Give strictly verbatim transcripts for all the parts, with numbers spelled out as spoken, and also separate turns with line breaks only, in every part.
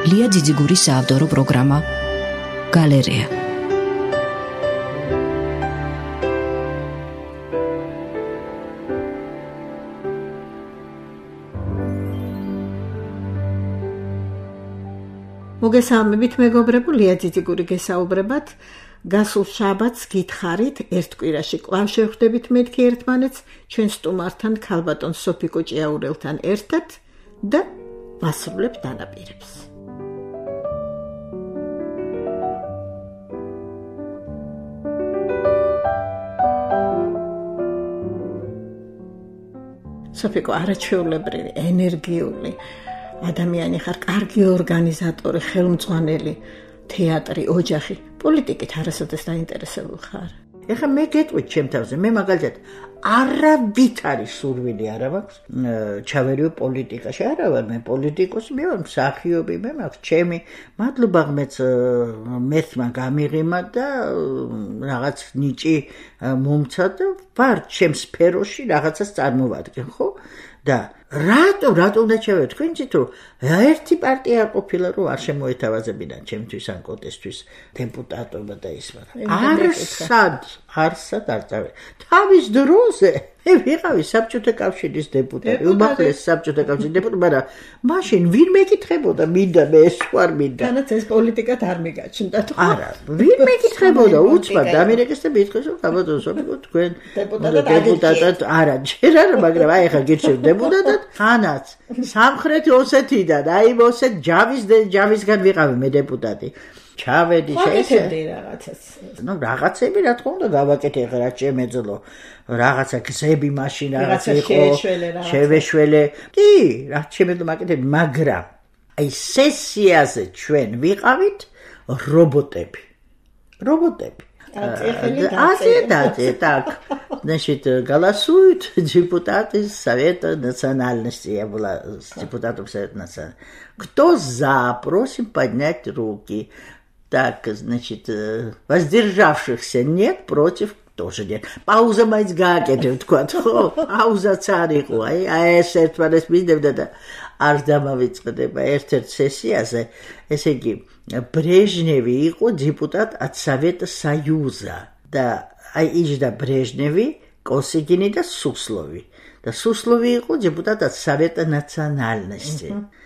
ლია ძიძიგურის საავტორო პროგრამა გალერეა.
მოგესალმებით მეგობრებო, ლია ძიძიგური გესაუბრებათ. გასულ შაბათს გითხარით, ერთ კვირაში კვლავ შევხვდებით მეთქი ერთმანეთს, ჩვენ სტუმართან ქალბატონ სოფიკო ჭიაურელთან ერთად და ვასრულებთ დანაპირებს. სოფიკო არაჩვეულებრივი, ენერგიული ადამიანი ხარ, კარგი ორგანიზატორი, ხელმძღვანელი, თეატრი, ოჯახი, პოლიტიკით არასოდეს დაინტერესებული ხარ.
ეხლა მე გეტყვით ჩემ თავზე, მე მაგალითად არავითარი სურვილი არ მაქვს ჩავერიო პოლიტიკაში, არა ვარ მე პოლიტიკოსი, მე ვარ მსახიობი, მე მაქვს ჩემი მადლობა ღმერთს მეთმა გამიღიმა და რაღაც ნიჭი მომცა და ვარ ჩემ სფეროში რაღაცას წარმოვადგენ, ხო? და რატო რატო უნდა ჩავერ თქვენ იცით რომ ერთი პარტია არ ყოფილა რომ არ შემოეთავაზებინან ჩემთვის ან კოტესთვის დეპუტატობა და ის მაგრამ არსად არსად არ წავე თავის დროზე მე ვიყავი საბჭოთა კავშირის დეპუტატი უმაღლესი საბჭოთა კავშირის დეპუტატი მაგრამ მაშინ ვინ მეკითხებოდა მინდა მე ეს ვარ მინდა
თანაც ეს პოლიტიკად არ მიგაჩნდა თუ
არა ვინ მეკითხებოდა უცბად ამერიკას და მითხეს რომ გაბატონო თქვენ დეპუტატად არა ჯერ არა მაგრამ აი ხა გირჩევ დეპუტატად ხანაც სამხრეთი ოსეთიდან აი მოსეთ ჯავის ჯავისგან ვიყავი მე დეპუტატი ჩავედი
შეეცედი რაღაცას
ნუ რაღაცები რა თქმა უნდა გავაკეთე ხა რა შემეძლო რაღაცა გზები მაშინ რაღაც იყო შევეშველე კი რა შემეძლო მაკეთებ მაგრამ აი სესიაზე ჩვენ ვიყავით რობოტები რობოტები
ასე
дате так значит голосуют депутаты Совета национальности я была депутатом Совета национальности кто за просим поднять руки так значит воздержавшихся нет против тоже нет пауза მაინც გააკეთებ თქვა ხო პაუზაც არ იყო აი ეს ერთმანეთს მინდებდა და არ დამავიწყდება ერთ-ერთ სესიაზე ესე იგი Брежневи იყო депутат от Совета Союза და აი იჯდა Брежневи, Косыгини და Суслови და Суслови იყო депутат от Совета национальности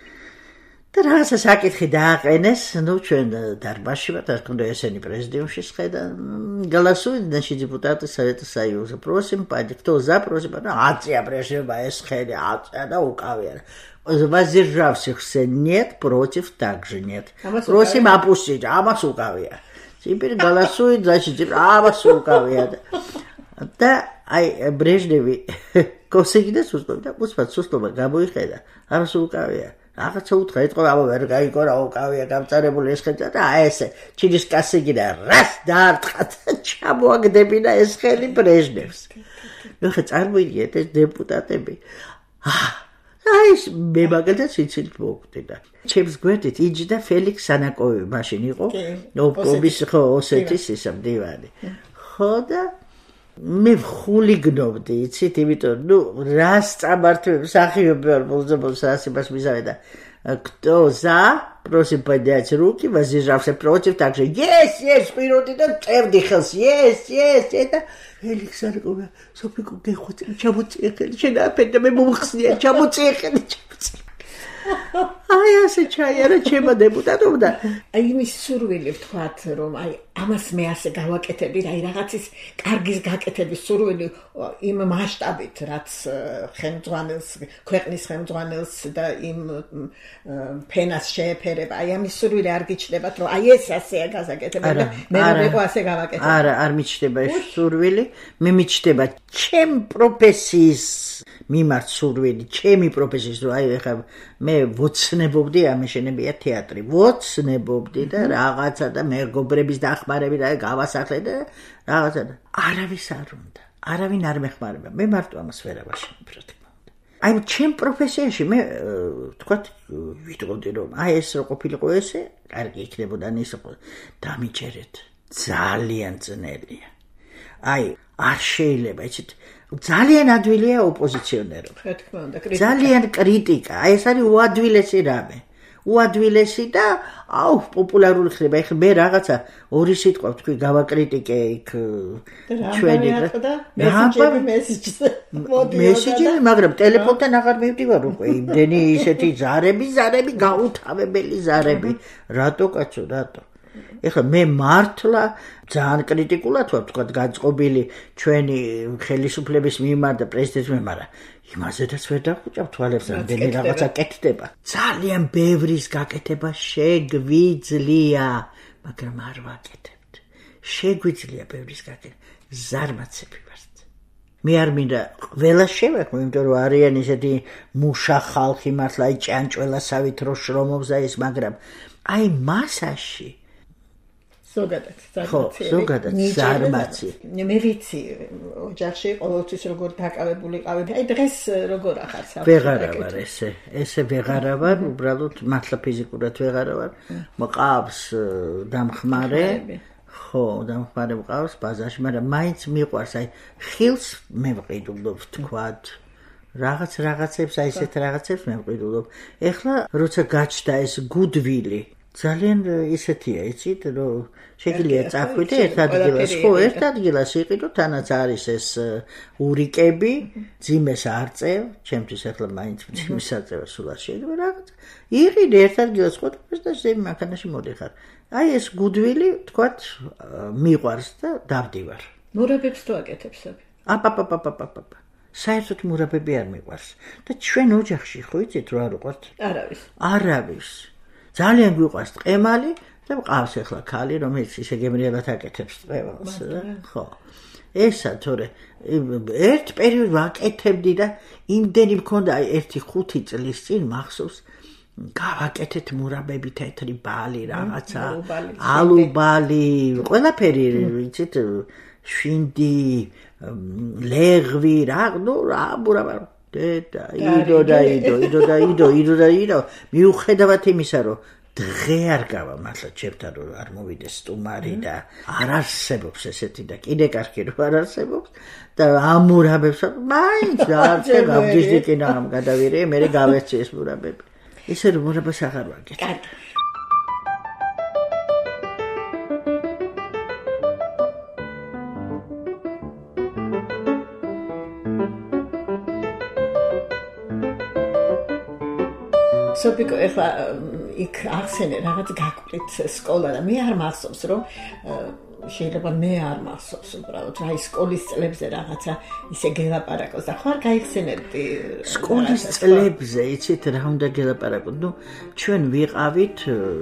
და რაღაცა საკითხი დააყენეს ну ჩვენ დარბაზში ვარ და თქონდა ესენი პრეზიდიუმში შეხედა голосуют значит депутаты Совета Союза просим поднять кто за просим აწია Брежнева ეს ხელი აწია და უკავია воздержавшихся нет против также нет просим опустить амас უკავია теперь голосуют значит амас უკავია და აი Брежневи Косыгини და Суслови და უცბად Суслова გამოიხედა ამას უკავია რაღაცა უთხრა ეთქვა აბა ვერ გაიგო რა უკავია გამწარებული ეს ხელი და აი ესე ჩილის კასიგი და რას დაარტყა და ჩამოაგდებინა ეს ხელი Брежневს ნუ ხა წარმოიდგინეთ ეს დეპუტატები აი ეს მე მაგალითად სიცილით მოვკვდი და ჩემს გვერდით იჯდა ფელიქს სანაკოვი მაშინ იყო ოპკომის ხო ოსეთის ისა მდივანი ხო და მე ხულიგნობდი იცით იმიტომ ნუ რას წამართვებ სახიობი არ მოძებოს ასებას მიზავე და кто за просим поднять руки воздержавшихся против также есть есть პიროდი და წევდი ხელს есть есть это Феликс არგობა სოფიკო გეხოთ ჩამოწიე ხელი შენ აფენდა მე მომხსნია ჩამოწიე ხელი აი ასე ჩაიარა ჩემო დეპუტატობა და
აი იმის სურვილი ვთქვათ რომ აი ამას მე ასე გავაკეთები აი რაღაცის კარგის გაკეთების სურვილი იმ მასშტაბით რაც ხელმძღვანელს ქვეყნის ხელმძღვანელს და იმ ფენას შეეფერება აი ამის სურვილი არ გიჩნდებათ რომ აი ეს ასეა გასაკეთებელი და მე რომ იყო ასე გავაკეთებ
არა არ მიჩნდება ეს სურვილი მე მიჩნდება ჩემ პროფესიის მიმართ სურვილი ჩემი პროფესიის რომ აი ეხლა მე ვოცნებობდი ამეშენებია თეატრი ვოცნებობდი და რაღაცა და მეგობრების დახმარებით და გავასახლე და რაღაცა და არავის არ უნდა არავინ არ მეხმარება მე მარტო ამას ვერავაშენებ რა თქმა უნდა აი ჩემ პროფესიაში მე თქვა ვიტყოდი რომ აი ეს რო ყოფილიყო ესე კარგი იქნებოდა ისე დამიჯერეთ ძალიან ძნელია აი არ შეიძლება იცით ძალიან ადვილია ოპოზიციონერობა.
რა თქმა უნდა,
კრიტიკა. ძალიან კრიტიკა. აი ეს არის უადვილესი რამე. უადვილესი და აუ პოპულარული ხდება. ეხლა მე რაღაცა ორი სიტყვა თქვი გავაკრიტიკე იქ ჩვენი
მესიჯები მესიჯზე
მესიჯი, მაგრამ ტელეფონთან აღარ მივდივარ უკვე. იმდენი ისეთი ზარები, ზარები, გაუთავებელი ზარები. რატო კაცო, რატო? ეხლა მე მართლა ძალიან კრიტიკულად ვარ თქვა განწყობილი ჩვენი ხელისუფლების მიმართ და პრეზიდენტის მიმართ. იმაზედაც ვერ დახვიჭავ თვალებს, რამდენი რაღაცა კეთდება. ძალიან ბევრის გაკეთება შეგვიძლია, მაგრამ არ ვაკეთებთ. შეგვიძლია ბევრის გაკეთება. ზარმაცები ვართ. მე არ მინდა ყველა შევექმო, იმიტომ რომ არიან ისეთი მუშა ხალხი მართლა აი ჭიანჭველასავით რო შრომობს და ის, მაგრამ აი მასაში
ზოგადად
ხო, ზოგადად ზარმაცი.
მე ვიცი, ოჯახში ყოველთვის როგორ დაკავებული ყავი. აი დღეს როგორ ახარ საფრთხე?
ვეღარა ვარ ესე. ესე ვეღარა ვარ, უბრალოდ მართლა ფიზიკურად ვეღარა ვარ. მყავს დამხმარე. ხო, დამხმარე მყავს ბაზარში, მაგრამ მაინც მიყვარს აი ხილს მე ვყიდულობ თქვათ. რაღაც რაღაცებს, აი ესეთ რაღაცებს მე ვყიდულობ. ეხლა როცა გაჩნდა ეს გუდვილი ძალიან ისეთია, იცით, რომ შეგიძლია წახვიდე ერთ ადგილას, ხო, ერთ ადგილას იყიდო, თანაც არის ეს ურიკები, ძიმეს არ წევ, ჩემთვის ახლა მაინც ძიმეს არ წევა სულ არ შეიძლება რაღაც. იყიდე ერთ ადგილას ყოფილს და ზემ მანქანაში მოდიხარ. აი ეს გუდვილი, თქვათ, მიყვარს და დავდივარ.
მურაბებს თუ აკეთებს?
აპაპაპაპაპაპა. საერთოდ მურაბები არ მიყვარს. და ჩვენ ოჯახში ხო იცით რა არ უყვართ?
არავის.
არავის. ძალიან გვიყვარს ტყემალი და მყავს ახლა ქალი, რომელიც ისე გემრიელად აკეთებს ტყემალს, ხო. ესა თორე ერთ პერიოდს ვაკეთებდი და იმდენი მქონდა ერთი ხუთი წლის წინ მახსოვს გავაკეთეთ მურაბები, თეთრი ბალი, რაღაცა, ალუბალი, ყველაფერი, იცით, შვინდი, ლეღვი, რა, ნუ რა მურაბა და იდო და იდო, იდო და იდო, იდო და იდო. მიუხედავად იმისა, რომ დღე არ გავა მართლა ჩემთან რომ არ მოვიდეს სტუმარი და არ არსებობს ესეთი და კიდე კარგი რომ არ არსებობს და ამურაბებს მაინც არც გავდიჟდი კიდე ამ გადავირე, მე გავეცი ეს მურაბები. ისე რომ მურაბას აღარ ვაკეთებ.
კარგი. სოფიკო, ეხლა იქ ახსენე რაღაც გაკვირით სკოლა და მე არ მახსოვს რომ შეიძლება მე არ მახსოვს უბრალოდ რა ის სკოლის წლებზე რაღაცა ისე გელაპარაკოს და ხო არ გაიხსენებდი
სკოლის წლებზე იცით რა უნდა გელაპარაკოთ? ნუ ჩვენ ვიყავით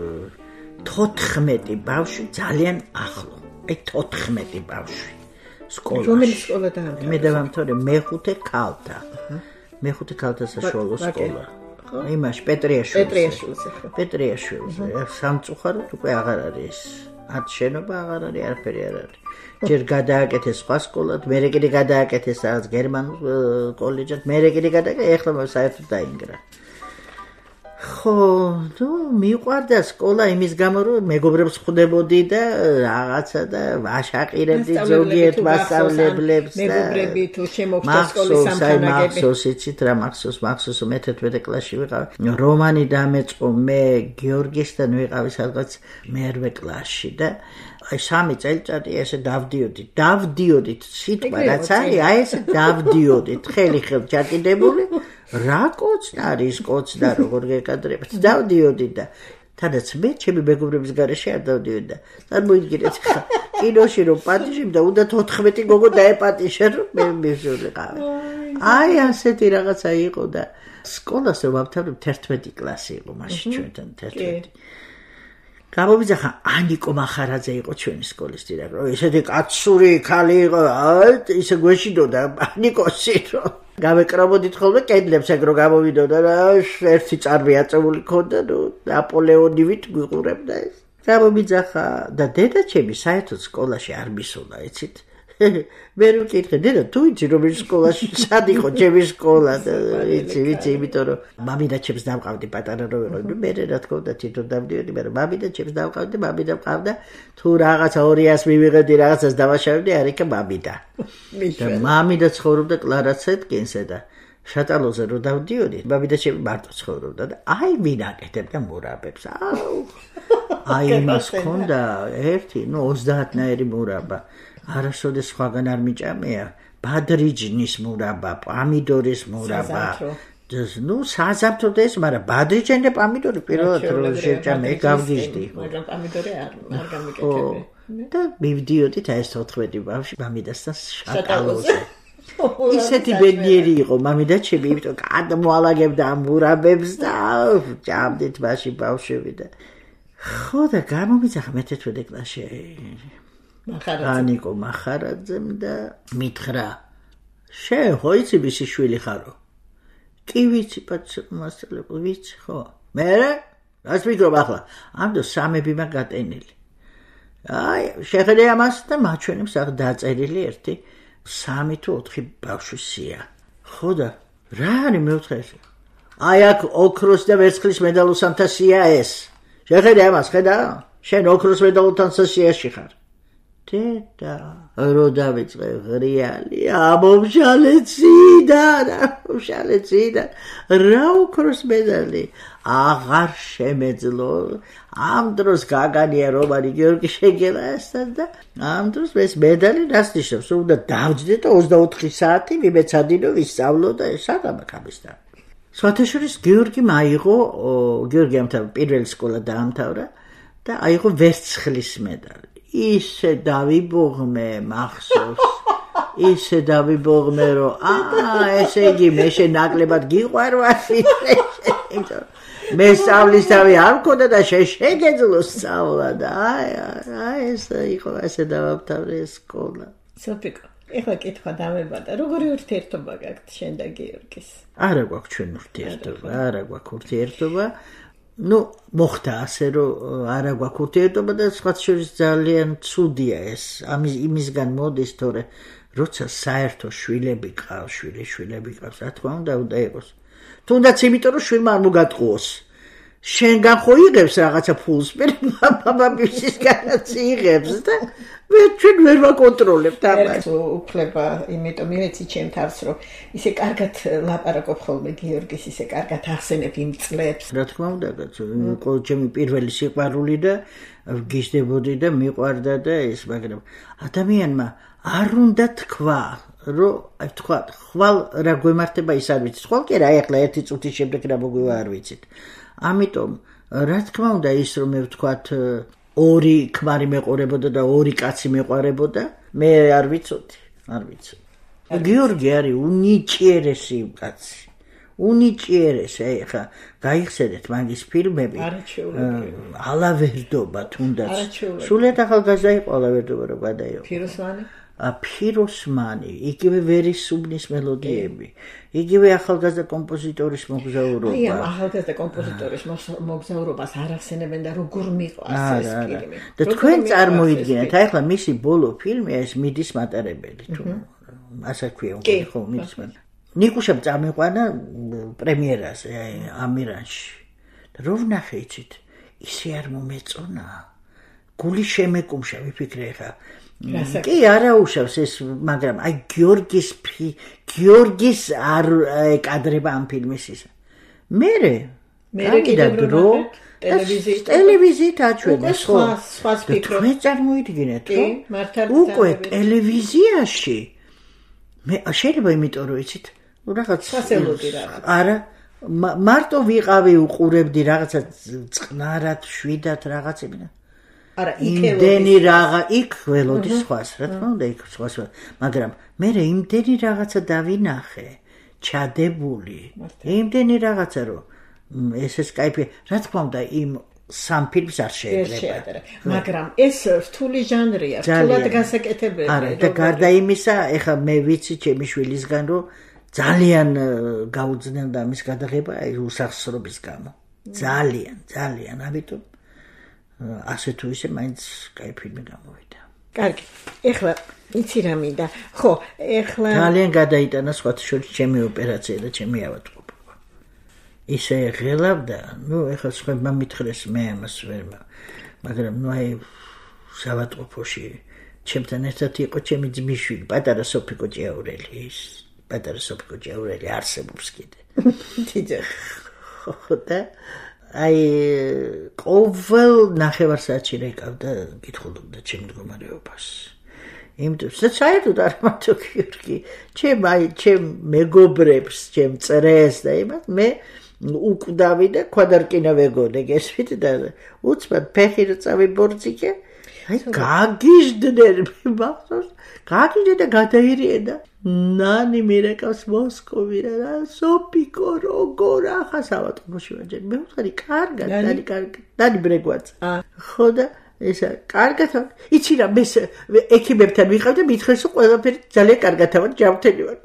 თოთხმეტი ბავშვი ძალიან ახლო. აი თოთხმეტი ბავშვი სკოლაში.
რომელი სკოლა დაამთავრე?
მე დავამთავრე მეხუთე ქალთა. მეხუთე ქალთა საშუალო სკოლა. იმაში პეტრიაშვილზე.
პეტრიაშვილზე.
პეტრიაშვილზე. სამწუხაროდ უკვე აღარ არის. არც შენობა აღარ არის, არაფერი არ არის. ჯერ გადააკეთეს სხვა სკოლად, მერე კიდე გადააკეთეს რაღაც გერმანულ კოლეჯად, მერე კიდე გადააკეთეს, ეხლა საერთოდ დაინგრა. ხო, ნუ მიყვარდა სკოლა იმის გამო, რომ მეგობრებს ხვდებოდი და რაღაცა და ვაშაყირებდი ზოგიერთ მასწავლებლებს და
მეგობრები თუ შემოხვდა სკოლის სამხანაგები.
მახსოვს, იცით რა მახსოვს, მახსოვს მე თერთმეტე კლასში ვიყავ. რომანი დამეწყო მე გიორგისთან ვიყავი სადღაც მერვე კლასში და აი სამი წელიწადი ესე დავდიოდი. დავდიოდით სიტყვა რაც არის, აი ესე დავდიოდით, ხელი ხელ ჩაკიდებული. რა კოცნარი ის კოცნა როგორ გეკადრებთ დავდიოდი და თანაც მე ჩემი მეგობრების გარეშე არ დავდიოდი და წარმოიდგინეთ ხა კინოში რომ პატიჟებ და უნდა თოთხმეტი გოგო დაეპატიშე რომ მე მივიღავ. აი ასეთი რაღაცა იყო და სკოლას რომ ავთავრებ თერთმეტი კლასი იყო მაშინ ჩვენთან თერთმეტი. გამოვიძახა ანიკო მახარაძე იყო ჩვენი სკოლის დირექტორი. ესეთი კაცური ქალი იყო, აი ისე გვეშიდოდა ანიკოსი რომ გავეკრობოდით ხოლმე კედლებს ეგ რომ გამოვიდოდა და ერთი წარბი აწეული ქონდა, ნუ ნაპოლეონივით გვიყურებდა ეს. გამოვიძახა და დედაჩემი საერთოდ სკოლაში არ მისულა, იცით? მე რო კითხე, დედა, თუ იცი რომ ის სკოლაში სად იყო ჩემი სკოლა და იცი, ვიცი, იმიტომ რომ მამიდა ჩემს დავყავდი პატარა რო ვიყო, ნუ მე რა თქმა უნდა თვითონ დავდიოდი, მაგრამ მამიდა ჩემს დავყავდი, მამიდა მყავდა, თუ რაღაცა ორიას მივიღედი, რაღაცას დავაშავებდი, არ იქა მამიდა. და მამიდა ცხოვრობდა კლარაცეთკინსე და შატალოზე რო დავდიოდი, ბაბი და ჩემი მარტო ცხოვრობდა და აი ვინ აკეთებდა მურაბებს. აუ. აი იმას ქონდა ერთი, ნუ ოცდაათნაირი მურაბა. არასოდეს სხვაგან არ მიჭამეა. ბადრიჯნის მურაბა, პამიდორის მურაბა. ნუ საზამთრო და ეს, მაგრამ ბადრიჯანი და პამიდორი პირველად რო შეჭამე, გავგიჟდი.
მაგრამ პამიდორი არ არ გამიკეთებია.
და მივდიოდით აი ეს თოთხმეტი ბავშვი მამიდასთან შატალოზე. ისეთი ბედნიერი იყო მამიდა ჩემი, იმიტომ გადმოალაგებდა ამ მურაბებს და ჭამდით მაშინ ბავშვები და ხო და გამომიძახა მეთერთმეტე კლასში ანიკო მახარაძემ და მითხრა შენ ხო იცი ვისი შვილი ხარო? კი ვიცი მასწავლებელი ვიცი ხო? მერე რას ვიგრობ ახლა? ამ და სამები მაგ გატენილი. აი შეხედე ამას და მაჩვენებს აქ დაწერილი ერთი სამი თუ ოთხი ბავშვის სია. ხო და რა არის მეოთხე? აი აქ ოქროს და ვერცხლის მედალოსანთა სია ეს. შეხედე ამას, ხედა? შენ ოქროს მედალოსთან სიაში ხარ. დედა, რო დავიწყე ღრიალი, ამომშალეციდან, ამომშალეციდან, რა ოქროს მედალი? აღარ შემეძლო. ამ დროს გაგანია რომანი გიორგი შეგელაესთან და ამ დროს ეს მედალი რას ნიშნავს? უნდა დავჯდე და ოცდაოთხი საათი მიმეცადინო ვისწავლო და საგამაკ ამისდა. სხვათა შორის გიორგიმ აიღო, გიორგი ამთავრა პირველი სკოლა დაამთავრა და აიღო ვერცხლის მედალი. ისე დავიბოღმე მახსოვს. ისე დავიბოღმე რომ აა ესე იგი მე შენ ნაკლებად გიყვარვარი. მე სწავლის თავი არ მქონდა და შენ შეგეძლო სწავლა და აი აი ეს იყო ესე დავამთავრე სკოლა.
სოფიკო, ეხლა კითხვა დამებადა, როგორი ურთიერთობა გაქვთ შენ და გიორგის?
არა გვაქვს ჩვენ ურთიერთობა, არა გვაქვს ურთიერთობა. ნუ მოხდა ასე რომ არა გვაქვს ურთიერთობა და სხვა შორის ძალიან ცუდია ეს. ამის იმისგან მოდის, თორე როცა საერთო შვილები ყავს, შვილი შვილები ყავს, რა თქმა უნდა უნდა იყოს. თუნდაც იმიტომ რომ შვილმა არ მოგატყუოს. შენგან ხო იღებს რაღაცა ფულს, მე მამამისისგანაც იღებს და მე ჩვენ ვერ ვაკონტროლებთ ამას.
უფლება, იმიტომ მივეცი ჩემ თავს რომ ისე კარგად ლაპარაკობ ხოლმე გიორგის, ისე კარგად ახსენებ იმ წლებს.
რა თქმა უნდა, კაცო, იყო ჩემი პირველი სიყვარული და გიждდებოდი და მიყვარდა და ეს, მაგრამ ადამიანმა არ უნდა თქვა რომ აი თქვა ხვალ რა გვემართება ის არ ვიცით. ხვალ კი რა ეხლა ერთი წუთის შემდეგ რა მოგვივა არ ვიცით. ამიტომ რა თქმა უნდა ის რომ მე ვთქვათ ორი ქმარი მეყურებოდა და ორი კაცი მეყარებოდა, მე არ ვიცოდი, არ ვიცოდი. გიორგი არის უნიჭიერესი კაცი. უნიჭიერესი, აი ხა გაიხსენეთ მაგის ფილმები. ალავერდობა თუნდაც. სულად ახალგაზრდა იყო ალავერდობა რო გადაიღო.
ფიროსმანი?
ფიროსმანი, იგივე ვერისუბნის მელოდიები, იგივე ახალგაზრდა კომპოზიტორის მოგზაურობა.
აი ამ ახალგაზრდა კომპოზიტორის მოგზაურობას არ ახსენებენ და როგორ მიყვარს ეს ფილმი.
და თქვენ წარმოიდგინეთ, აი ახლა მისი ბოლო ფილმია ეს მიდის მატარებელი, თუ ასე ქვია უკვე ხო მიდის მატარებელი. ნიკუშამ წამეყვანა პრემიერაზე აი ამირანში. და რო ვნახე იცით, ისე არ მომეწონა. გული შემეკუმშა, ვიფიქრე ხა კი არა უშავს ეს, მაგრამ აი გიორგის გიორგის არ ეკადრება ამ ფილმის ისა. მერე
მერე კიდევ დრო ტელევიზიით
ტელევიზიით აჩვენა
ხო სხვა ფიქრო.
თქვენ წარმოიდგინეთ
კი მართალია
უკვე ტელევიზიაში მე შეიძლება იმიტომ რომ იცით ნუ რაღაც
ფასელოდი რაღაც
არა მარტო ვიყავი უყურებდი რაღაცა წყნარად შვიდად რაღაცები
არა
იმდენი რაღა იქ ველოდი სხვას რა თქმა უნდა იქ სხვას მაგრამ მე იმდენი რაღაცა დავინახე ჩადებული იმდენი რაღაცა რომ ესეც кайფი რა თქმა უნდა იმ სამ ფილმს არ შეიძლება
მაგრამ ეს რთული ჟანრია რთულად გასაკეთებელი
არა და გარდა იმისა ეხა მე ვიცი ჩემი შვილისგან რომ ძალიან გაუძნელდა მის გადაღება აი უსახსრობის გამო ძალიან ძალიან ამიტომ ასე თუ ისე მაინც кай ფილმი გამოვიდა.
კარგი. ეხლა იცი რა მინდა. ხო, ეხლა
ძალიან გადაიტანა სხვათა შორის ჩემი ოპერაცია და ჩემი ავადმყოფობა. ისე ღელავდა, ნუ ეხლა სხვებმა მითხრეს მე ამას ვერ მაგრამ ნუ აი ავადმყოფოში ჩემთან ერთად იყო ჩემი ძმისშვილი, პატარა სოფიკო ჭიაურელი ის პატარა სოფიკო ჭეურელი არსებობს კიდე.
დიდად.
ხო და აი ყოველ ნახევარსაათში რეკავდა კითხულობდა ჩემ მდგომარეობას. იმიტომ საერთოდ არ მათო გიორგი, ჩემ აი ჩემ მეგობრებს, ჩემ წრეს და იმას მე უკვდავი და ქვადარკინა ვეგონე გესვით და უცბად ფეხი რო წავიბორძიკე, აი გაგიჟდნენ მახსოვს, გაგიჟდნენ და გადაირიე და ნანი მირეკავს მოსკოვი რა სოფიკო როგორ ახლა სავატყობოში ვაჯერ მე ვთქვი კარგად დანი კარგად დანი ბრეგვაც ხო და ესა კარგად იცი რა მე ექიმებთან ვიყავ და მითხრეს რომ ყველაფერი ძალიან კარგად ავარ ჯანმრთელი ვარ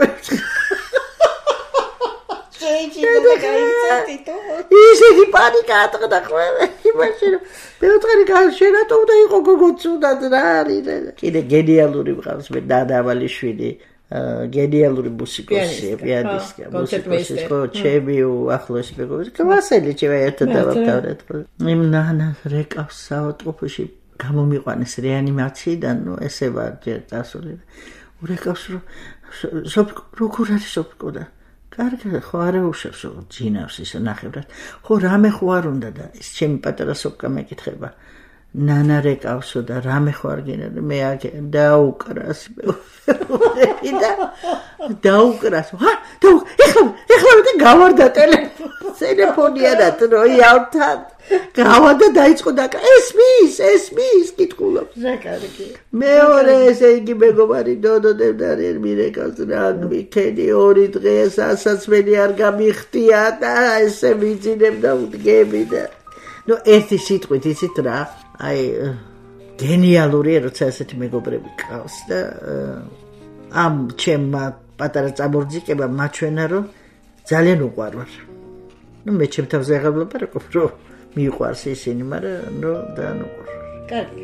ისეთი პანიკა ატყდა ხოლმე იმაში რომ მე ვთქვი შენ რატომ უნდა იყო გოგო ცუდად რა არის კიდე გენიალური მყავს მე დადავალიშვილი გენიალური მუსიკოსი, პიანისტი, მუსიკოსი, ხო, ჩემი ახლოს მეგობარი, კლასელი ჩემი ერთად დავთავრეთ. იმ ნანას რეკავს საავადმყოფოში გამომიყვანეს რეანიმაციიდან, ნუ ესე ვარ ჯერ წასული. ურეკავს რომ სოფიკო როგორ არის სოფიკო და კარგად ხო არ ეუშავს რომ ჯინავს ისე ნახევრად. ხო რამე ხო არ უნდა და ის ჩემი პატარა სოფიკა მეკითხება. ნანა რეკავსო და რამე ხო არ გინდა მე დაუკრას და დაუკრას ჰა და ეხლა ეხლა მე გავარდა ტელეფონია და როიალთან გავარდა დაიწყო და ესმის ესმის კითხულობს რა კარგი მეორე ესე იგი მეგობარი დოდოდებდარი მირეკავს რა მიქენი ორი დღეს ასაცმელი არ გამიხტია და ესე მიძინებდა უდგები და ნუ ერთი სიტყვით იცით რა აი გენიალურია როცა ესეთი მეგობრები ყავს და ამ ჩემმა პატარა წამორძიკება მაჩვენა რომ ძალიან უყვარვარ. ნუ მე ჩემ თავზე აღავლაპარაკობ რომ მიყვარს ისინი, მაგრამ ნუ და ნუ უყვარვარ.
კარგი.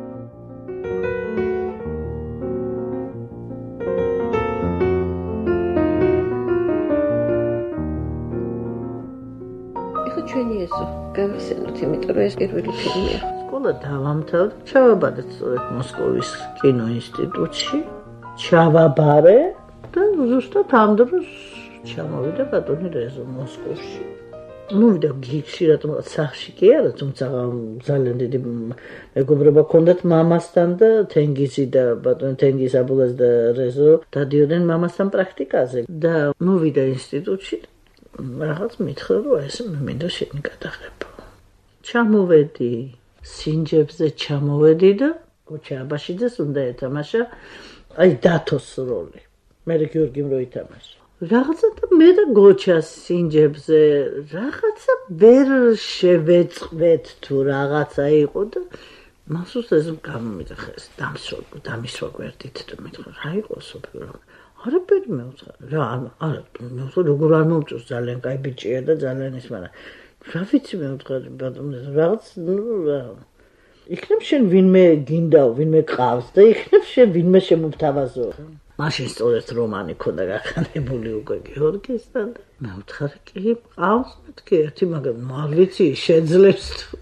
ეხლა ჩვენი ესო გავისენოთ, იმიტომ რომ ეს პირველი ფილმია.
სკოლა დავამთავრე, ჩავაბარე სწორედ მოსკოვის კინოინსტიტუტში, ჩავაბარე და ზუსტად ამ დროს ჩამოვიდა ბატონი რეზო მოსკოვში. მოვიდა გიგში რატომაც სახში კი არა, თუმცა ძალიან დიდი მეგობრობა ჰქონდათ მამასთან და თენგიზი და ბატონი თენგიზ აბულას და რეზო დადიოდნენ მამასთან პრაქტიკაზე და მოვიდა ინსტიტუტში რაღაც მითხრა რომ ეს მე მინდა შენი გადაღება. ჩამოვედი სინჯებზე ჩამოვედი და გოჩა აბაშიძეს უნდა ეთამაშა აი დათოს როლი. მე გიორგიმ რო ითამაშა. რაღაცა და მე და გოჩა სინჯებზე რაღაცა ვერ შევეწყვეთ თუ რაღაცა იყო და მასუს ეს გამომიძახეს დამსროლ დამისვა გვერდით და მითხრა რა იყო სოფიო რა არაფერი მე ვთქვა რა არა მე ვთქვა როგორ არ მომწონს ძალიან კაი ბიჭია და ძალიან ის მაგრამ რა ვიცი მე ვთქვა ბატონო რაღაც ნუ რა იქნებ შენ ვინმე გინდაო ვინმე ყავს და იქნებ შენ ვინმე შემოვთავაზო მაშინ სწორედ რომანი ქონდა გახანებული უკვე გიორგისთან და მე ვთქარი კი ყავს მეთქი ერთი მაგრამ არ ვიცი შეძლებს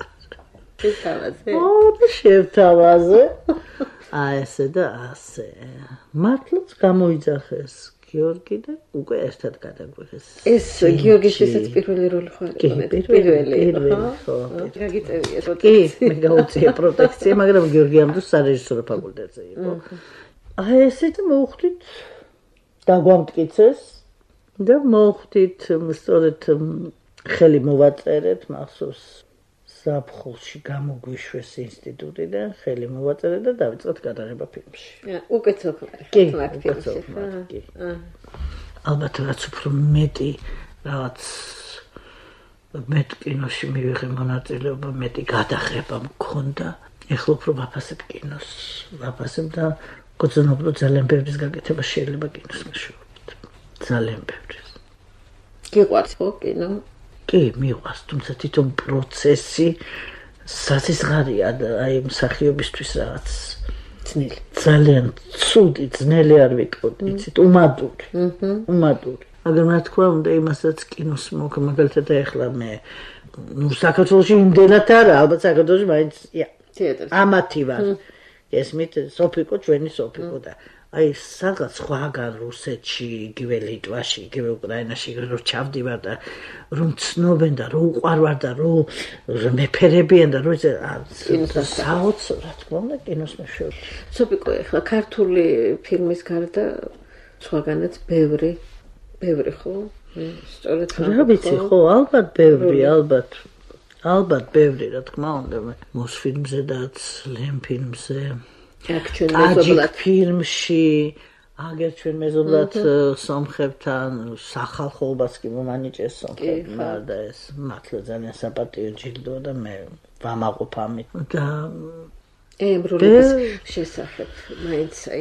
თუ
შევთავაზე
ო შევთავაზე აი ესე და ასე მართლაც გამოიძახეს გიორგი და უკვე ერთად გადაგვიღეს
ეს გიორგის ესეც პირველი როლი ხო
იყო პირველი ხო
გაგიწევია
კი მე გაუწია პროტექცია მაგრამ გიორგი ამ დროს სარეჟისორო ფაკულტეტზე იყო აი ესეთ მოვხვდით დაგვამტკიცეს და მოვხვდით სწორედ ხელი მოვაწერეთ მახსოვს საფხულში გამოგვიშვეს ინსტიტუტიდან ხელი მოვაწერეთ და დავიწყეთ გადაღება ფილმში.
უკეთო
კი, უკეთო კი. ალბათ რაც უფრო მეტი რაღაც მეტ კინოში მივიღე მონაწილეობა, მეტი გადაღება მქონდა. ეხლა უფრო ვაფასებ კინოს, ვაფასებ და გოწონობ ძალიან ბევრის გაკეთება შეიძლება კინოს მეშვეობით. ძალიან ბევრის.
გიყვარს ხო კინო?
კი, მიყვარს, თუმცა თვითონ პროცესი სასიზღარია და აი მსახიობისთვის რაღაც
ძნელი.
ძალიან ცუდი, ძნელი არ ვიტყოდი, იცით, უმადური.
აჰა.
უმადური. მაგრამ რა თქმა უნდა, იმასაც კინოს მოგ მაგალითად ახლა მე ნუ საქართველოში იმდენად არა, ალბათ საქართველოში მაინც თეატრში. ამათი ვარ. ესმით, სოფიკო ჩვენი სოფიკო და აი სადღაც სხვაგან რუსეთში, იგივე ლიტვაში, იგივე უკრაინაში რომ ჩავდივარ და რომ ცნობენ და რომ უყვარვარ და რომ მეფერებიან და რომ საოცრ რა თქმა უნდა კინოს მეშვეობით.
სოფიკო, ეხლა ქართული ფილმის გარდა სხვაგანაც ბევრი, ბევრი ხო? სწორედ
რა ვიცი ხო, ალბათ ბევრი, ალბათ. ალბათ ბევრი რა თქმა უნდა, მოსფილმზე და ლემფილმზე. ტაჯიკ ფილმში, აგერ ჩვენ მეზობლად სომხებთან სახალხოობას კი მომანიჭეს სომხებმა და ეს მართლა ძალიან საპატიო ჯილდოა და მე ვამაყობ ამით. და
ებრულის შესახებ მაინც აი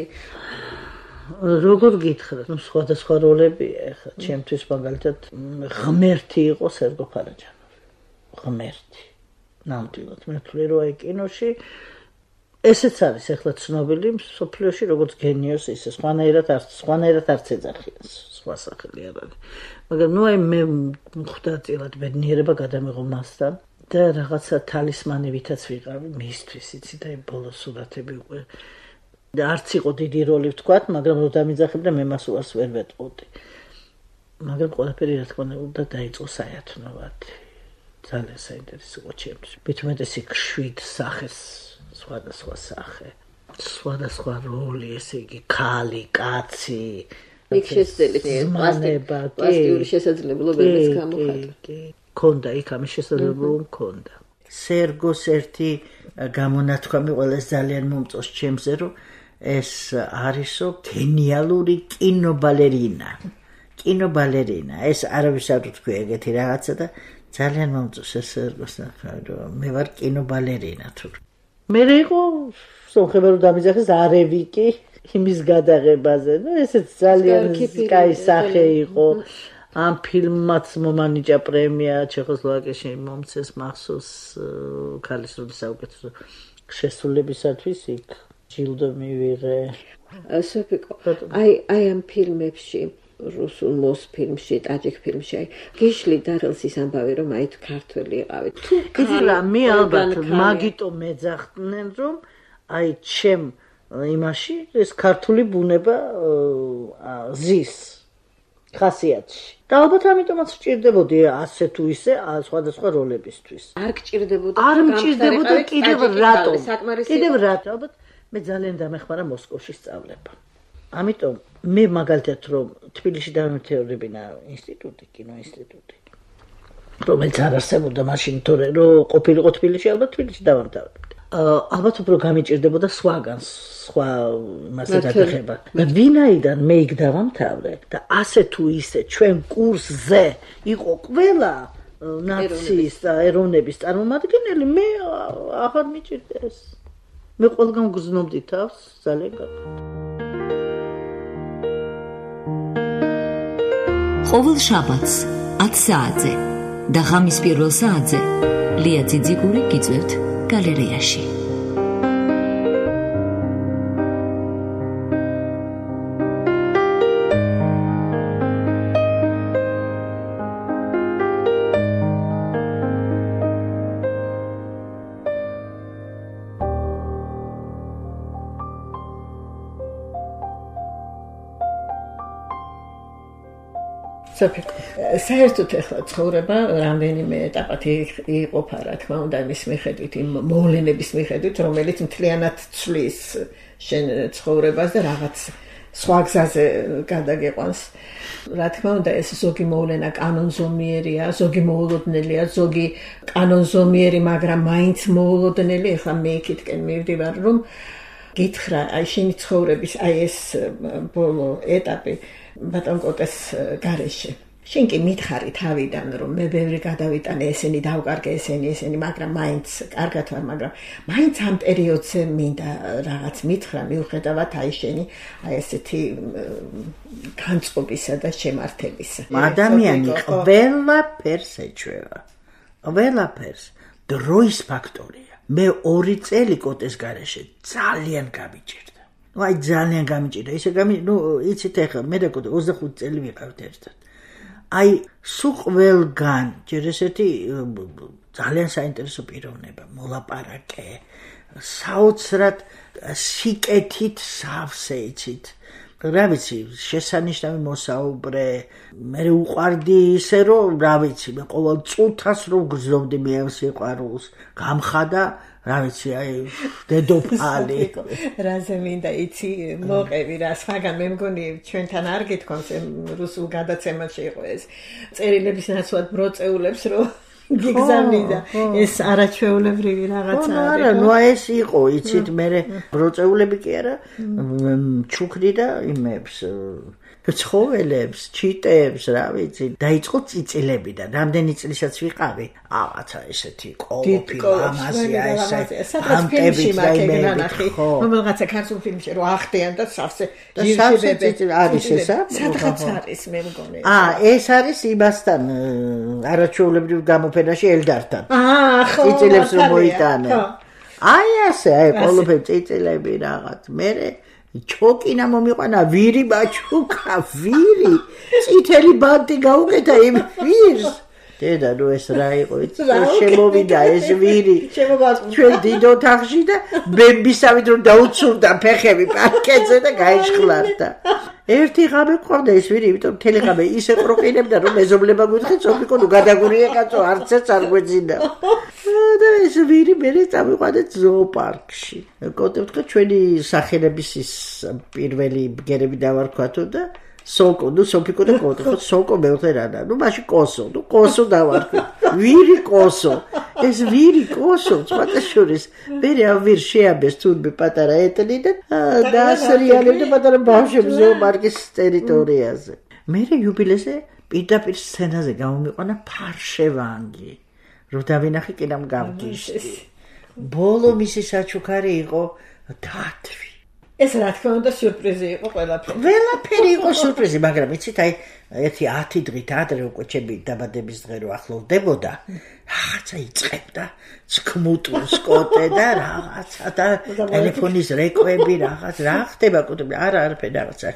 როგორ გითხრათ, ну სხვადასხვა როლებია ეხლა ჩემთვის მაგალითად ღმერთი იყო სერგო ფარაჯანოვი. ღმერთი. ნამდვილად მე ვთვლი რომ აი კინოში ესეც არის ახლა ცნობილი მსოფლიოში როგორც გენიოს ისე სხვანაირად არც სხვანაირად არც ეძახიან სხვა სახელი არ არის მაგრამ ნუ აი მე მხდაწილად ბედნიერება გადამეღო მასთან და რაღაცა თალისმანი ვითაც ვიყავი მისთვის იცი და ბოლო სურათები უკვე და არც იყო დიდი როლი ვთქვათ მაგრამ რომ დამიძახებდა მე მას უარს ვერ ვეტყოდი მაგრამ ყველაფერი რა თქმა უნდა დაიწყო საათნოვად ძალიან საინტერესო იყო ჩემთვის მით უმეტესი შვიდ სახეს სხვადასხვა სახე, სხვადასხვა როლი, ესე იგი, ქალი, კაცი,
იქ შესაძლებელი პლასტიკური შესაძლებლობების გამოხატვა.
კი, ქონდა იქ ამის შესაძლებლობა მქონდა. სერგოს ერთი გამონათქვამი ყველას ძალიან მომწონს ჩემზე, რომ ეს არისო გენიალური კინობალერინა. კინობალერინა, ეს არავის არ თქვი ეგეთი რაღაცა და ძალიან მომწონს ეს სერგოს ნახავ, რომ მე ვარ კინობალერინა თუ მე იყო სომხებმა რომ დამიძახეს არევიკი იმის გადაღებაზე. ნუ ესეც ძალიან კაი სახე იყო. ამ ფილმმაც მომანიჭა პრემია ჩეხოსლოვაკიაში მომცეს მახსოვს ქალის როდის საუკეთესო შესრულებისათვის იქ ჯილდო მივიღე.
სოფიკო, აი აი ამ ფილმებში რუსულ მოსფილმში, ტაჯიკ ფილმში გიშლი დაღელს ის ამბავი რომ აი თუ ქართველი იყავით.
იცი რა, მე ალბათ მაგიტო მეძახდნენ რომ აი ჩემ იმაში ეს ქართული ბუნება ზის ხასიათში. და ალბათ ამიტომაც ვჭირდებოდი ასე თუ ისე სხვადასხვა როლებისთვის.
არ გჭირდებოდა
არ მჭირდებოდა კიდევ რატო? კიდევ რატო? ალბათ მე ძალიან დამეხმარა მოსკოვში სწავლება. ამიტომ მე მაგალითად რომ თბილისში დამემთეორებინა ინსტიტუტი, კინოინსტიტუტი. რომელიც არ არსებობდა მაშინ თორე რომ ყოფილიყო თბილისში, ალბათ თბილისში დავამთავრებდი. ალბათ უფრო გამიჭირდებოდა სხვაგან, სხვა მასე გადაღება. და ვინაიდან მე იქ დავამთავრე და ასე თუ ისე ჩვენ კურსზე იყო ყველა ნაციის და ეროვნების წარმომადგენელი, მე აღარ მიჭირდა ეს. მე ყველგან გრძნობდი თავს, ძალიან კარგად.
ყოველ შაბათს ათ საათზე და ღამის პირველ საათზე ლია ძიძიგური გიწევთ გალერეაში.
საერთოდ ახლა ცხოვრება რამდენიმე ეტაპად იყოფა რა თქმა უნდა იმის მიხედვით იმ მოვლენების მიხედვით რომელიც მთლიანად ცვლის შენ ცხოვრებას და რაღაც სხვა გზაზე გადაგეყვანს რა თქმა უნდა ეს ზოგი მოვლენა კანონზომიერია ზოგი მოულოდნელია ზოგი კანონზომიერი მაგრამ მაინც მოულოდნელი ახლა მე იქითკენ მივდივარ რომ გითხრა აი შენი ცხოვრების აი ეს ბოლო ეტაპი ბატონ კოტეს გარეშე შენ კი მითხარი თავიდან რომ მე ბევრი გადავიტანე ესენი დავკარგე ესენი ესენი მაგრამ მაინც კარგად ვარ მაგრამ მაინც ამ პერიოდზე მინდა რაღაც მითხრა მიუხედავად აი შენი აი ესეთი განწყობისა და შემართებისა
ადამიანი ყველაფერს ეჩვევა ყველაფერს დროის ფაქტორია მე ორი წელი კოტეს გარეშე ძალიან გამიჭირდა აი ძალიან გამიჭირდა ისე გამი ნუ იცით ახლა მე და კოტე ოცდახუთი წელი ვიყავთ ერთად აი სულ ყველგან ჯერ ესეთი ძალიან საინტერესო პიროვნება მოლაპარაკე საოცრად სიკეთით სავსე იცით. რა ვიცი, შესანიშნავი მოსაუბრე, მე უყვარდი ისე რომ რა ვიცი, მე ყოველ წუთას რომ გრძნობდი მე ამ სიყვარულს, გამხადა, რა ვიცი, აი დედოფალი.
რაზე მინდა იცი მოყევი რა, სხვაგან მე მგონი ჩვენთან არ გითქვამს რუსულ გადაცემაში იყო ეს. წერილების ნაცვლად ბროწეულებს რომ გიგზავნიდა ეს არაჩვეულებრივი რაღაცა არის.
არა, ნუ ეს იყო, იცით, მე ბროწეულები კი არა, ჩუქრი და იმებს, ცხოველებს, ჩიტებს, რა ვიცი, დაიწყო წიწილებიდან. რამდენი წლისაც ვიყავი, აღაცა ესეთი ყოლოფი, ლამაზი, ესე.
სადღაც ფილმში მაგენანახი, რომელღაცა ქართულ ფილმში რომ ახდიან და სავსე
ჯირჯირები არის ესა?
სადღაც არის მე მგონი.
აა, ეს არის იმასთან არაჩვეულებრივ გამოფენაში ელდართან.
აა, ხო.
წიწილებს რომ მოიტანა. აი ასე, აი ყოლოფი წიწილები რაღაც. მე ჩოკინა მომიყვანა ვირი მაჩუკა ვირი წითელი ბანტი გაუკეთა იმ ვირს დედა ნუ ეს რა იყო იცი შემოვიდა ეს ვირი ჩვენ დიდ ოთახში და ბემბისავით რომ დაუცურდა ფეხები პარკეტზე და გაიშხლარდა ერთი ღამე ყავდა ეს ვირი იმიტომ მთელი ღამე ისე ყროყინებდა რომ მეზობლება გვითხრით სოფიკო ნუ გადაგურია კაცო არც ერთ არ გვეძინა და ეს ვირი მერე წავიყვანეთ ზოოპარკში კოტევთქო ჩვენი სახელების ის პირველი ბგერები დავარქვათო და სოკო, ნუ სოფიკო და კოტო, ხო სოკო მეუღლე რადა. ნუ მაშინ კოსო, ნუ კოსო დავარქვი. ვირი კოსო. ეს ვირი კოსო, წვატაშორის. მერე ამ ვირ შეაბეს თურმე პატარა ეტნი და დაასრიალებდა პატარა ბავშვებს ზოოპარკის ტერიტორიაზე. მერე იუბილეზე პირდაპირ სცენაზე გამომიყვანა ფარშევანგი. რომ დავინახე კიდამ გავგიშდი. ბოლო მისი საჩუქარი იყო დათვი.
ეს რა თქმა უნდა სიურპრიზი იყო ყველაფერი.
ყველაფერი იყო სიურპრიზი, მაგრამ იცით, აი ერთი ათი დღით ადრე უკვე ჩემი დაბადების დღე რო ახლოვდებოდა, რაღაცა იწყებდა ცქმუტულს კოტე და რაღაცა და ტელეფონის რეკვები რაღაც რა ხდება კოტე, არა არაფერი რაღაცა.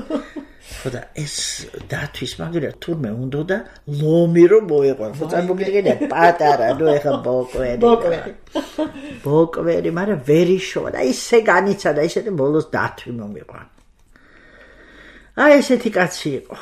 ხოდა ეს დათვის მაგრამ თურმე უნდა და ლომი რომ მოეყვან. ხო წარმოგიდგენია პატარა, ნუ ეხა ბოკვერი.
ბოკვერი.
ბოკვერი, მაგრამ ვერიშოვა და ისე განიცადა, ისე და ბოლოს დათვი მომიყვან. აი ესეთი კაცი იყო.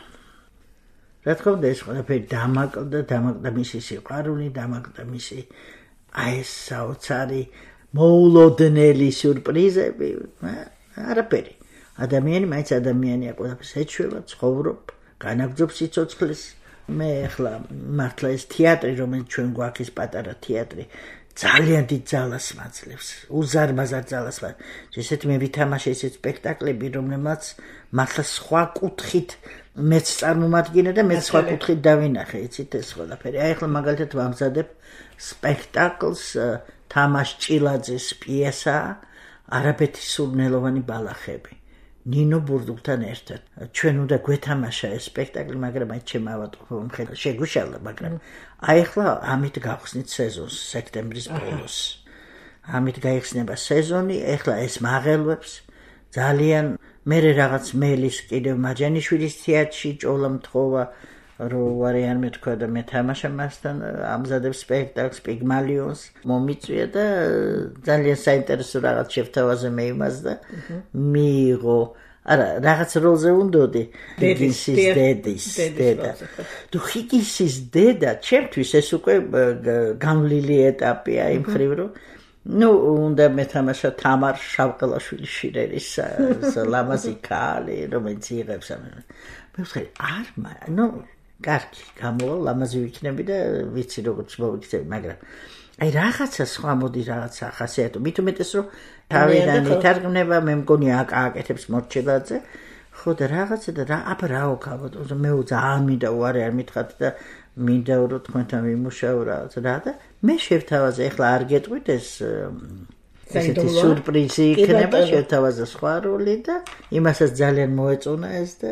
რა თქმა უნდა ეს ყველაფერი დამაკლდა, დამაკლდა მისი სიყვარული, დამაკლდა მისი აი ეს საოცარი მოულოდნელი სიურპრიზები. არაფერი. ადამიანი მაინც ადამიანია, ყველაფერს ეჩვევა, ცხოვრობ, განაგძობ სიცოცხლეს. მე ახლა მართლა ეს თეატრი, რომელიც ჩვენ გვაქვს ეს პატარა თეატრი, ძალიან დიდ ძალას მაძლევს, უზარმაზარ ძალას მაძლევს. ესეთ მე ვითამაშე ესეთ სპექტაკლები, რომელმაც მართლა სხვა კუთხით მეც წარმომადგინა და მეც სხვა კუთხით დავინახე, იცით ეს ყველაფერი. აი ახლა მაგალითად ვამზადებ სპექტაკლს თამაშ ჭილაძის პიესა არაბეთის სურნელოვანი ბალახები. ნინო ბურდულთან ერთად. ჩვენ უნდა გვეთამაშა ეს სპექტაკლი, მაგრამ აი ჩემ ავატყობ მხედრ შეგუშალდა, მაგრამ აი ახლა ამით გავხსნით სეზონს სექტემბრის ბოლოს. ამით გაიხსნება სეზონი, ახლა ეს მაღელვებს ძალიან მე რაღაც მელის კიდევ მაჯანიშვილის თეატრში ჭოლა მთხოვა რომ ვარიან მეთქვა და მე თამაშა მასთან ამზადებ სპექტაკლს პიგმალიონს მომიწვია და ძალიან საინტერესო რაღაც შევთავაზე მე იმას და მიიღო არა რაღაც როლზე უნდოდი ჰიგინსის დედის დედა თუ ჰიგინსის დედა ჩემთვის ეს უკვე გამვლილი ეტაპია იმ ხრივ რომ ნუ უნდა მეთამაშა თამარ შავყელაშვილის შირერის ლამაზი ქალი რომელიც იღებს ამ მე ვთქვი არ ნუ კარგი გამოვა ლამაზი ვიქნები და ვიცი როგორც მოვიქცევი მაგრამ აი რაღაცა სხვა მოდი რაღაცა ახასიათო მით უმეტეს რომ თავიდან ითარგმნება მე მგონი აკაკეთებს მორჩილაძე ხო და რაღაცა და რა აბა რა ვქავოთ მე ძალიან მინდა უარი არ მითხრათ და მინდა რომ თქვენთან ვიმუშაო რაღაცა რა და მე შევთავაზე ახლა არ გეტყვით ეს ესეთი სურპრიზი იქნება შევთავაზე სხვა როლი და იმასაც ძალიან მოეწონა ეს და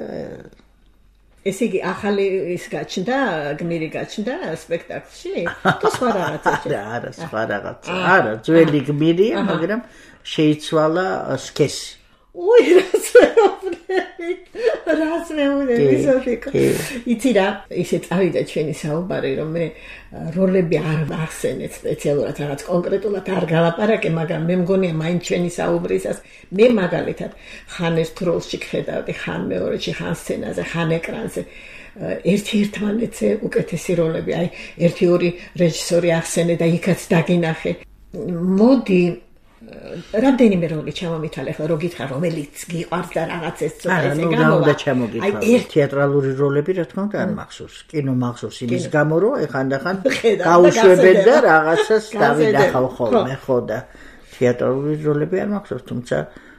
ეს იგი ახალი ის გაჩნდა, გმირი გაჩნდა სპექტაკლში? თუ სხვა რაღაცა?
არა, არა, სხვა რაღაცა. არა, ძველი გმირია, მაგრამ შეიცვალა სქესი.
ой, რას მეუბნები, რას მეუბნები, სოფიკო. იცი რა, ისე წავიდა ჩვენი საუბარი, რომ მე როლები არ ვახსენე სპეციალურად რაღაც კონკრეტულად არ გალაპარაკე, მაგრამ მე მგონია მაინც ჩვენი საუბრისას მე მაგალითად ხან ერთ როლში ხედავდი, ხან მეორეში, ხან სცენაზე, ხან ეკრანზე. ერთი ერთმანეთზე უკეთესი როლები, აი ერთი ორი რეჟისორი ახსენე და იქაც დაგინახე. მოდი რამდენიმე როლი ჩამომითვალე ხო რო გითხრა რომელიც გიყვარს და რაღაც ეს ცოტა ესე გამოვა.
და ჩამოგითვალე. თეატრალური როლები რა თქმა უნდა არ მახსოვს. კინო მახსოვს იმის გამო რომ ეხანდახან გაუშვებენ და რაღაცას დავინახავ ხოლმე ხო და თეატრალური როლები არ მახსოვს, თუმცა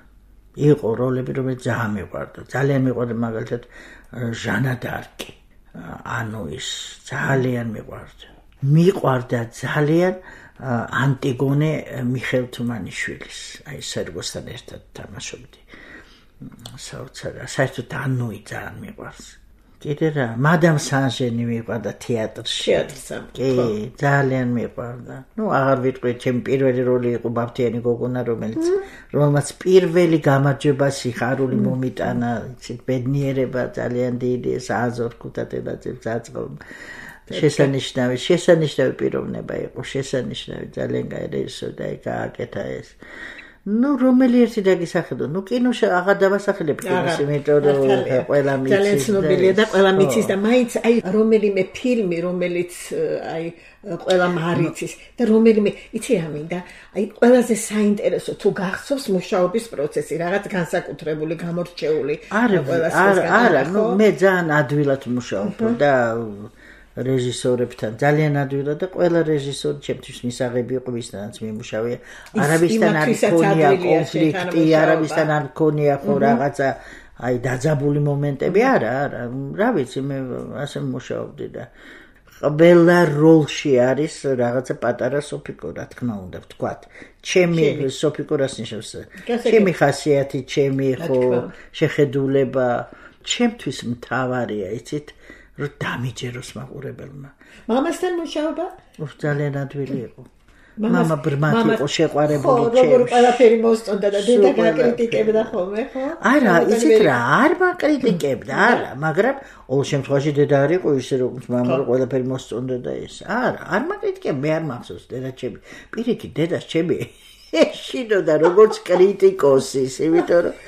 იყო როლები რომელიც ძალიან მიყვარდა. ძალიან მიყვარდა მაგალითად ჟანა დარკი. ანუ ის ძალიან მიყვარდა. მიყვარდა ძალიან ანტიგონე მიხეილ თუმანიშვილის, აი სერგოსთან ერთად თამაშობდი. საოცარი, საერთოდ ანუი ძალიან მიყვარს. კიდე რა, მადამ სანჟენი მიყვარდა თეატრში.
თეატრსა.
კი, ძალიან მიყვარდა. ნუ აღარ ვიტყვი, ჩემი პირველი როლი იყო ბაფთიანი გოგონა, რომელიც რომელმაც პირველი გამარჯვება სიხარული მომიტანა, იცით, ბედნიერება ძალიან დიდი, ეს აზორ ქუთათელაძემ დაწყო. შესანიშნავი, შესანიშნავი პიროვნება იყო, შესანიშნავი, ძალიან კაი რეჟისორი და გააკეთა ეს. ნუ რომელი ერთი დაგისახელო, ნუ კინოში აღარ დავასახელებ კინოს, იმიტომ რომ ყველა მიცის.
ძალიან ცნობილია და ყველა მიცის და მაინც აი რომელიმე ფილმი, რომელიც აი ყველა მარიცის და რომელიმე, იცი რა მინდა, აი ყველაზე საინტერესო თუ გახსოვს მუშაობის პროცესი, რაღაც განსაკუთრებული, გამორჩეული.
არა, არა, ნუ მე ძალიან ადვილად მუშაობ და რეჟისორებთან ძალიან ადვილად და ყველა რეჟისორი ჩემთვის მისაღები იყო ვისთანაც მიმუშავია. არავისთან არ მქონია კონფლიქტი, არავისთან არ მქონია ხო რაღაცა აი დაძაბული მომენტები, არა, არა, რა ვიცი, მე ასე მუშაობდი და ყველა როლში არის რაღაცა პატარა სოფიკო, რა თქმა უნდა, ვთქვათ. ჩემი სოფიკო რას ნიშნავს? ჩემი ხასიათი, ჩემი ხო შეხედულება, ჩემთვის მთავარია, იცით? რომ დამიჯეროს მაყურებელმა.
მამასთან მუშაობა?
ძალიან ადვილი იყო. მამა ბრმად იყო შეყვარებული
ჩემს. ხო, როგორ ყველაფერი მოსწონდა და დედა გაკრიტიკებდა ხოლმე, ხო?
არა, იცით რა, არ მაკრიტიკებდა, არა, მაგრამ ყოველ შემთხვევაში დედა არ იყო ისე როგორც მამა, რომ ყველაფერი მოსწონდა და ეს. არა, არ მაკრიტიკებდა, მე არ მახსოვს დედა ჩემი. პირიქით დედას ჩემი ეშინოდა როგორც კრიტიკოსის, იმიტომ რომ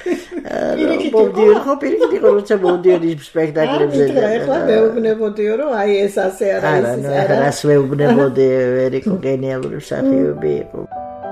მოვდიოდი ხო პირიქით იყო როცა მოვდიოდი სპექტაკლებზე და
ახლა მეუბნებოდიო რომ აი ეს ასე არა
ეს არა არა რას მეუბნებოდი ვერიკო გენიალური მსახიობი იყო.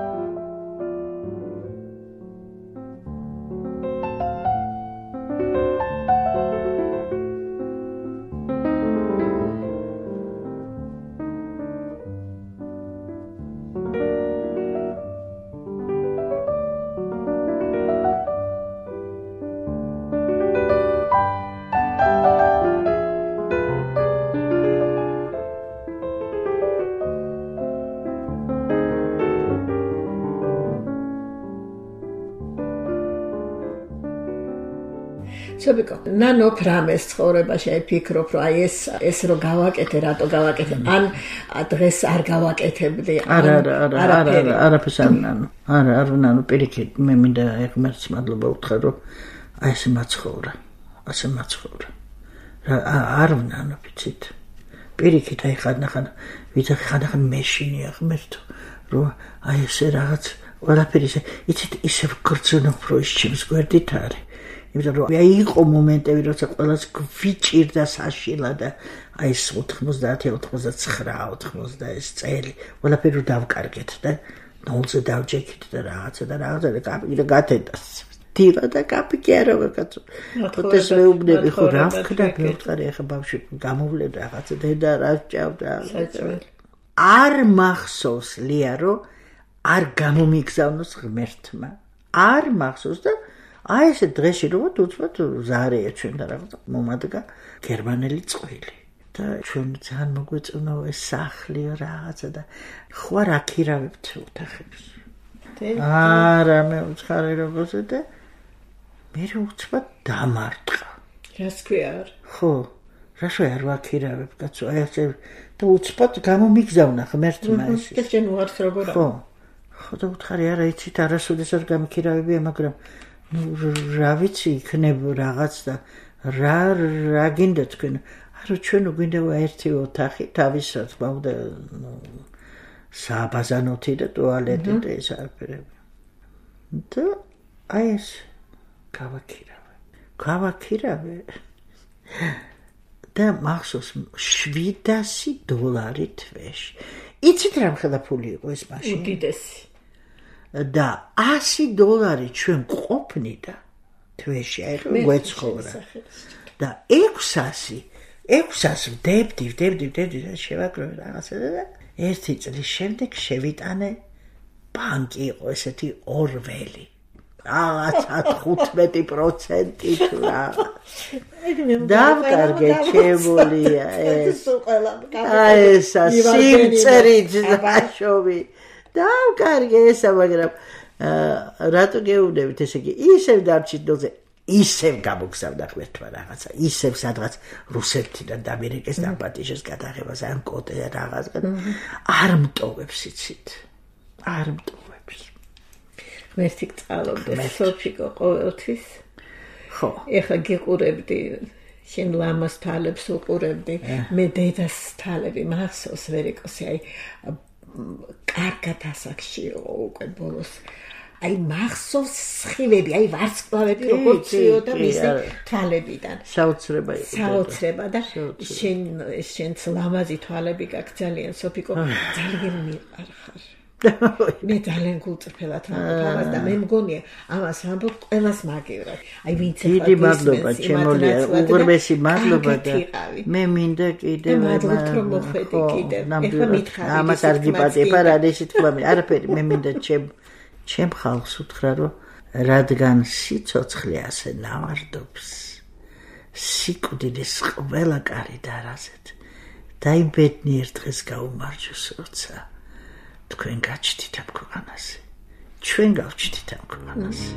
სოფიკო, ნანო ფრამეს ცხოვრებაში აი ფიქრობ, რომ აი ეს ეს რო გავაკეთე, რატო გავაკეთე? ან დღეს არ გავაკეთებდი?
არა, არა, არა, არა, არაფერს არ ნანო. არა, არ ნანო, პირიქით, მე მინდა ერთმანეთს მადლობა უთხრა, რომ აი ესე მაცხოვრა, ასე მაცხოვრა. რა არ ნანო, ვიცით. პირიქით, აი ხანდახან, ვიცი ხანდახან მეშინია ღმერთო, რომ აი ესე რაღაც ყველაფერი ისე, იცით, ისე გრძნობ, რომ ის ჩემს გვერდით არის. იმიტომ რომ აი იყო მომენტები, როცა ყველას გვიჭირდა საშილა და აი ეს ოთხმოცდაათი, ოცდათხმეტი, ოცდაეს წელი, ყველაფერი დავკარგეთ და ნულზე დავჯექით და რაღაცა და რაღაცა და კაპი და გათენდას. დილა და კაპი კი არა ვაკაცო. თოთეს მეუბნები ხო რა ვქნა, მეუწყარი ახლა ბავშვი გამოვლენ რაღაცა და რა ჭავდა. არ მახსოვს ლია რომ არ გამომიგზავნოს ღმერთმა. არ მახსოვს და აი ესე დღეში რომ უცბად ზარეა ჩვენ და რაღაც მომადგა გერმანელი წყვილი და ჩვენ ძალიან მოგვეწონა ეს სახლიო რაღაცა და ხო არ აქირავებთ ოთახებს. არა მე უცხარი როგორზე და მე უცბად დამარტყა.
რას ქვია?
ხო, რა შე არ ვაქირავებ კაცო, აი ესე და უცბად გამომიგზავნა ღმერთმა ეს.
და ჩვენ უარს როგორ?
ხო. ხო და უთხარი არა იცით არასოდეს არ გამიქირავებია, მაგრამ ნუ რა ვიცი იქნება რაღაც და რა რა გინდა თქვენ არა ჩვენ გვინდა ერთი ოთახი თავისაც მოვდა საბაზანოთი და ტუალეტი და ეს არაფერები და აი ეს გავაქირავე გავაქირავე და მახსოვს შვიდასი დოლარი თვეში იცით რა მხედა ფული იყო ეს მაშინ
უდიდესი
და ასი დოლარი ჩვენ ყოფნიდა თვეში აი გვეცხოვრა და ექვსასი ექვსასი ვდებდი ვდებდი ვდებდი და შევაგროვე რაღაცა და ერთი წლის შემდეგ შევიტანე ბანკი იყო ესეთი ორველი რაღაცა თხუთმეტი პროცენტი თუ რა დავკარგე ჩემულია ეს აი ესა სიმწერით დაშოვი დავკარგე ესა მაგრამ რატო გეუბნებით ესე იგი ისევ დარჩით დოზე ისევ გამოგზავნა ღმერთმა რაღაცა ისევ სადღაც რუსეთიდან და ამერიკის დაპატიჟეს გადაღებას ან კოტე რაღაც არ მტოვებს იცით არ მტოვებს
ღმერთი გწალობდეს სოფიკო ყოველთვის
ხო
ეხლა გიყურებდი შენ ლამას თალებს უყურებდი მე დედას თალები მახსოვს ვერიკოსი აი კარგად ასაკში იყო უკვე ბოლოს აი მახსოვს სხივები, აი ვარსკვლავები როგორც ცივდა მისი თვალებიდან.
საოცრება იყო.
საოცრება და შენ შენც ლამაზი თვალები გაქვს ძალიან სოფიკო, ძალიან მიყვარხარ. მე ძალიან გულწრფელად ვამბობ და მე მგონია ამას ვამბობ ყველას მაგევრად. აი ვინც
დიდი მადლობა ჩემოლია, უღრმესი მადლობა და მე მინდა კიდევ
მადლობთ რომ მოხვედი კიდევ. ეხლა მითხარი.
ამას არ გიპატიება რა ისე თქვა მე. არაფერი მე მინდა ჩემ ჩემ ხალხს უთხრა რომ რადგან სიცოცხლე ასე ნავარდობს სიკვდილის ყველა კარი დარაზეთ და იმ ბედნიერ დღეს გაუმარჯოს როცა თქვენ გაჩნდით ამ ქვეყანაზე ჩვენ გავჩნდით ამ ქვეყანაზე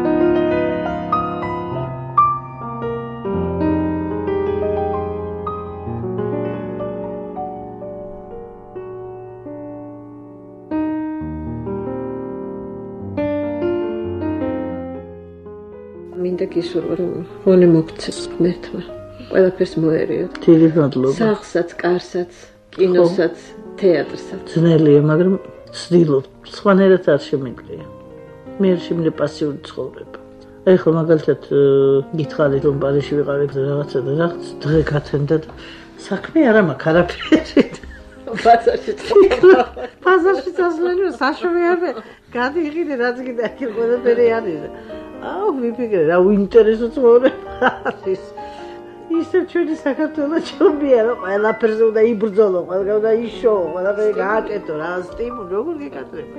მინდა გისურვა რომ ხონე მოგცეს ღმერთმა ყველაფერს მოერიოთ
დიდი მადლობა
სახსაც კარსაც კინოსაც თეატრსაც
ძნელია მაგრამ ვცდილობ სხვანაირად არ შემიძლია მე არ შემიძლია პასიური ცხოვრება ეხლა მაგალითად გითხარით რომ პარიზში ვიყავით რაღაცა და რაღაც დღე გათენდა და საქმე არა მაქვს არაფერი
ბაზარში
ბაზარში წასვლელი საშოვი არის გადიღინე რაც კიდე აქ ყველაფერი არის აუ ვიფიქრე რა უინტერესო ცხოვრება არის ისევ ჩვენი საქართველოს ჩომია რომ ყველაფერზე უნდა იბრძოლო ყველგან უნდა იშოვო ყველაფერი გააკეთო რა სტიმული როგორ გეკეთება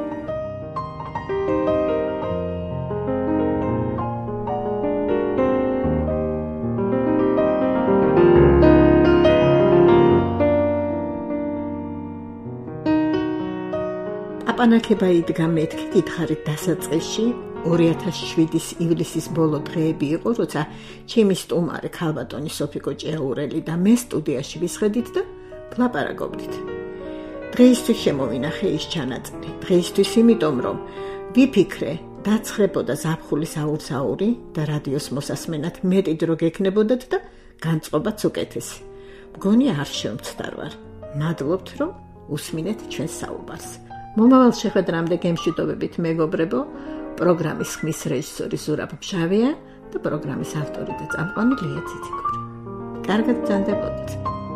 აპანაკება იდგა მეთქი გითხარით დასაწყისში ორი ათას შვიდის ივლისის ბოლო დღეები იყო, როცა ჩემი სტუმარი ქალბატონი სოფიკო ჭეაურელი და მე სტუდიაში ვისხედით და ვლაპარაკობდით. დღეისთვის შემოვინახე ის ჩანაწერი. დღეისთვის იმიტომ, რომ ვიფიქრე, დაცხრებოდა ზაფხულის აურსაური და რადიოს მოსასმენად მეტი დრო გექნებოდათ და განწყობაც უკეთესი. მგონი არ შევმცდარ ვარ. მადლობთ, რომ უსმინეთ ჩვენს საუბარს. მომავალ შეხვედრამდე გემშვიდობებით მეგობრებო. პროგრამის ხმის რეჟისორი ზურაბ ფშავია და პროგრამის ავტორი და წამყვანი ლია ციციკური. კარგად ბრძანდებოდეთ.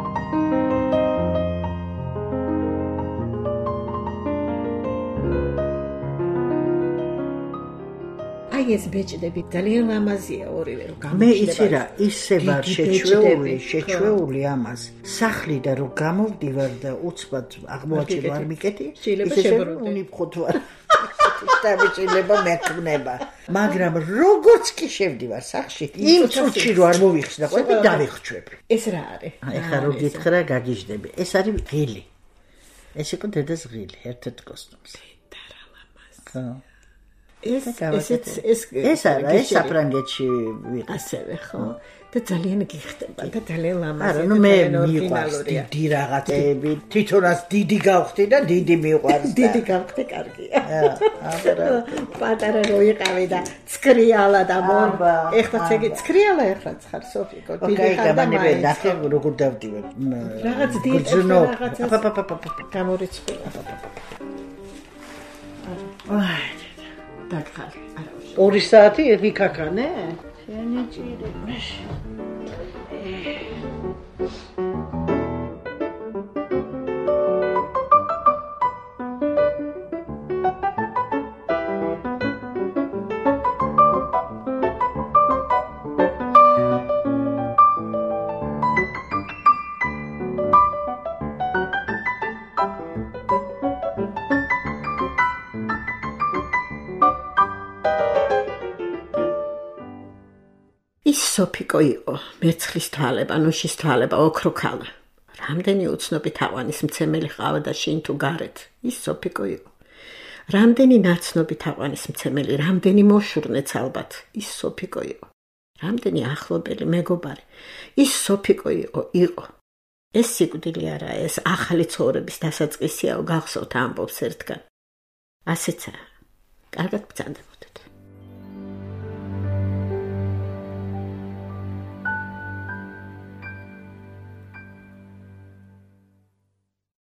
აი ეს ბეჭდები ძალიან ლამაზია ორივე რომ
გამოჩნდება. მე იცი რა, ისე ვარ შეჩვეული, შეჩვეული ამას. სახლი და რომ გამოვდივარ და უცბად აღმოაჩინო არ მიკეტი, ისე უნიფხოთ ვარ. შტაბიჭილება მექნება მაგრამ როგორც კი შევდივარ სახში იმ წუთში რო არ მოვიხსნა ყველი დავიხჩვები
ეს რა არის
ეხლა რო გითხრა გაგიჟდები ეს არის ღილი ეს იყო დედას ღილი ერთ-ერთ კოსტუმს
დედარა ლამაზი ეს ესეც ეს
ეს არა, ეს საფრანგეთში ვიყო.
ასევე ხო? და ძალიან გიხდება და ძალიან ლამაზია.
არა, ნუ მე მიყვარს დიდი რაღაცები, თვითონაც დიდი გავხდი და დიდი მიყვარს.
დიდი გავხდი, კარგია.
აა,
პატარა რო იყავი და ცქრიალა და მორ. ეხლა ცეგი ცქრიალა ეხლა ხარ სოფიკო. დიდი ხარ და მე
ნახე როგორ დავდივებ.
რაღაც დიდი რაღაცა. გამორიცხული. აი, დაგხალე. არა.
ორი საათი ვიქაქანე? შენი ჭირები.
ის სოფიკო იყო, მერცხლის თვალება, ნუშის თვალება, ოქროქალა. რამდენი უცნობი თაყვანის მცემელი ყავა და შინ თუ გარეთ, ის სოფიკო იყო. რამდენი ნაცნობი თაყვანის მცემელი, რამდენი მოშურნეც ალბათ, ის სოფიკო იყო. რამდენი ახლობელი მეგობარი, ის სოფიკო იყო, იყო. ეს სიკვდილი არა, ეს ახალი ცხოვრების დასაწყისიაო, გახსოვთ ამბობს ერთგან. ასეცა, კარგად ბრძანდებოდეთ.